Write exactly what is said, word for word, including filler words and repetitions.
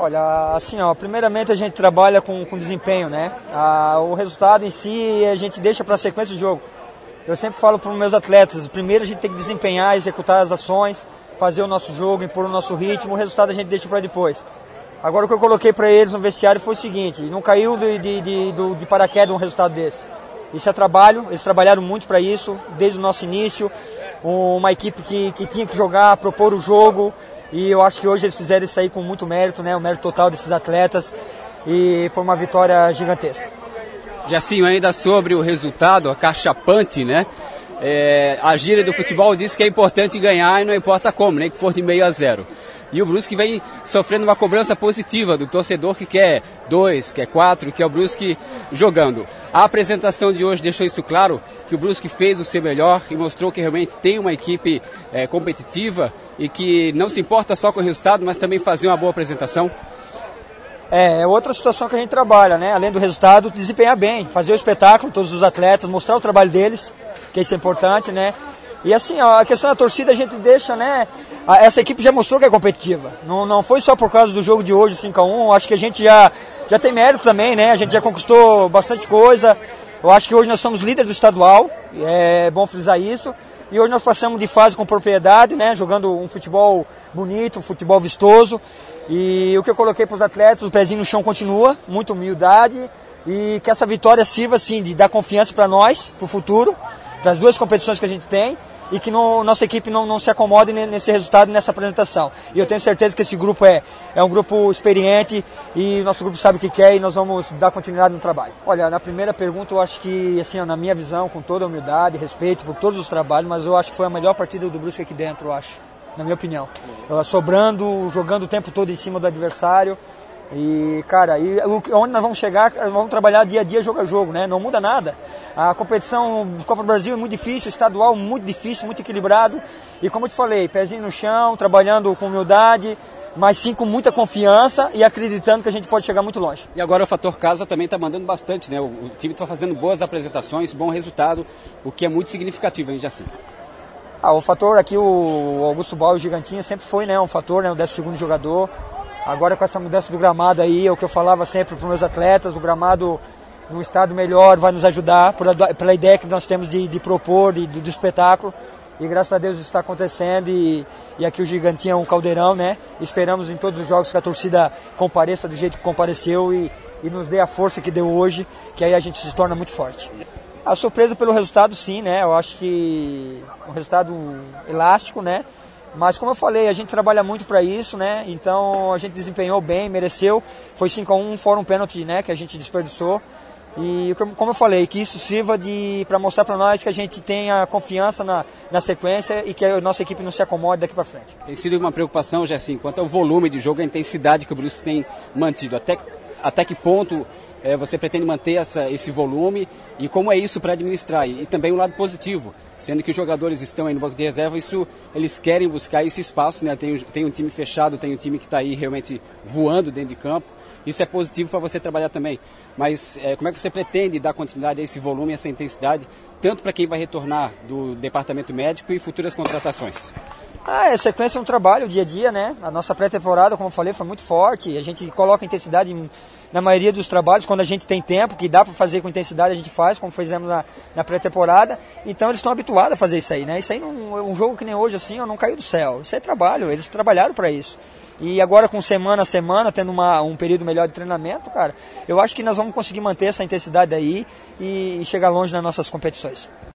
Olha, assim, ó, primeiramente a gente trabalha com, com desempenho, né? Ah, o resultado em si a gente deixa para a sequência do jogo. Eu sempre falo para os meus atletas, primeiro a gente tem que desempenhar, executar as ações, fazer o nosso jogo, impor o nosso ritmo, o resultado a gente deixa para depois. Agora o que eu coloquei para eles no vestiário foi o seguinte, não caiu de, de, de, de, de paraquedas um resultado desse. Isso é trabalho, eles trabalharam muito para isso, desde o nosso início, uma equipe que, que tinha que jogar, propor o jogo, e eu acho que hoje eles fizeram isso aí com muito mérito, né, o mérito total desses atletas, e foi uma vitória gigantesca. Jacinho, ainda sobre o resultado, acachapante, né? É, a gíria do futebol diz que é importante ganhar e não importa como, nem que for de meio a zero. E o Brusque vem sofrendo uma cobrança positiva do torcedor que quer dois, quer quatro, que é o Brusque jogando. A apresentação de hoje deixou isso claro, que o Brusque fez o seu melhor e mostrou que realmente tem uma equipe é, competitiva e que não se importa só com o resultado, mas também fazer uma boa apresentação. É, é outra situação que a gente trabalha, né? Além do resultado, desempenhar bem, fazer o espetáculo, todos os atletas, mostrar o trabalho deles, que isso é importante, né? E assim, ó, a questão da torcida a gente deixa, né? Essa equipe já mostrou que é competitiva. Não, não foi só por causa do jogo de hoje, cinco a um. Acho que a gente já, já tem mérito também, né? A gente já conquistou bastante coisa. Eu acho que hoje nós somos líderes do estadual. É bom frisar isso. E hoje nós passamos de fase com propriedade, né? Jogando um futebol bonito, um futebol vistoso. E o que eu coloquei para os atletas, o pezinho no chão continua, muita humildade. E que essa vitória sirva, assim, de dar confiança para nós, para o futuro, para as duas competições que a gente tem. E que no, nossa equipe não, não se acomode nesse resultado, nessa apresentação. E eu tenho certeza que esse grupo é, é um grupo experiente e nosso grupo sabe o que quer e nós vamos dar continuidade no trabalho. Olha, na primeira pergunta eu acho que, assim, na minha visão, com toda a humildade, respeito por todos os trabalhos, mas eu acho que foi a melhor partida do Brusque aqui dentro, eu acho, na minha opinião. Sobrando, jogando o tempo todo em cima do adversário. E, cara, e onde nós vamos chegar, nós vamos trabalhar dia a dia, jogo a jogo, né? Não muda nada. A competição do Copa do Brasil é muito difícil, estadual muito difícil, muito equilibrado. E como eu te falei, pezinho no chão, trabalhando com humildade, mas sim com muita confiança e acreditando que a gente pode chegar muito longe. E agora o fator casa também está mandando bastante, né? O, o time está fazendo boas apresentações, bom resultado, o que é muito significativo, hein, Jacinto? Ah, o fator aqui, o Augusto Bal, o Gigantinho, sempre foi, né, um fator, né, o décimo segundo jogador. Agora com essa mudança do gramado aí, é o que eu falava sempre para os meus atletas, o gramado num estado melhor vai nos ajudar, pela, pela ideia que nós temos de, de propor, de, do espetáculo. E graças a Deus isso está acontecendo e, e aqui o Gigantinho é um caldeirão, né? Esperamos em todos os jogos que a torcida compareça do jeito que compareceu e, e nos dê a força que deu hoje, que aí a gente se torna muito forte. A surpresa pelo resultado, sim, né? Eu acho que um resultado elástico, né? Mas como eu falei, a gente trabalha muito para isso, né? Então a gente desempenhou bem, mereceu. Foi cinco a um, fora um pênalti, né, que a gente desperdiçou. E como eu falei, que isso sirva de para mostrar para nós que a gente tenha confiança na, na sequência e que a nossa equipe não se acomode daqui para frente. Tem sido uma preocupação, Jacinto, quanto ao volume de jogo, a intensidade que o Brusque tem mantido. Até, até que ponto é, você pretende manter essa, esse volume e como é isso para administrar? E, e também o lado positivo, sendo que os jogadores estão aí no banco de reserva, isso, eles querem buscar esse espaço, né? Tem, tem um time fechado, tem um time que está aí realmente voando dentro de campo. Isso é positivo para você trabalhar também. Mas é, como é que você pretende dar continuidade a esse volume, a essa intensidade, tanto para quem vai retornar do departamento médico e futuras contratações? Ah, a sequência é um trabalho, dia a dia, né? A nossa pré-temporada, como eu falei, foi muito forte. A gente coloca intensidade na maioria dos trabalhos, quando a gente tem tempo, que dá para fazer com intensidade, a gente faz, como fizemos na, na pré-temporada. Então eles estão habituados a fazer isso aí, né? Isso aí não é um jogo que nem hoje, assim, não caiu do céu. Isso é trabalho, eles trabalharam para isso. E agora com semana a semana, tendo uma, um período melhor de treinamento, cara, eu acho que nós vamos conseguir manter essa intensidade aí e, e chegar longe nas nossas competições.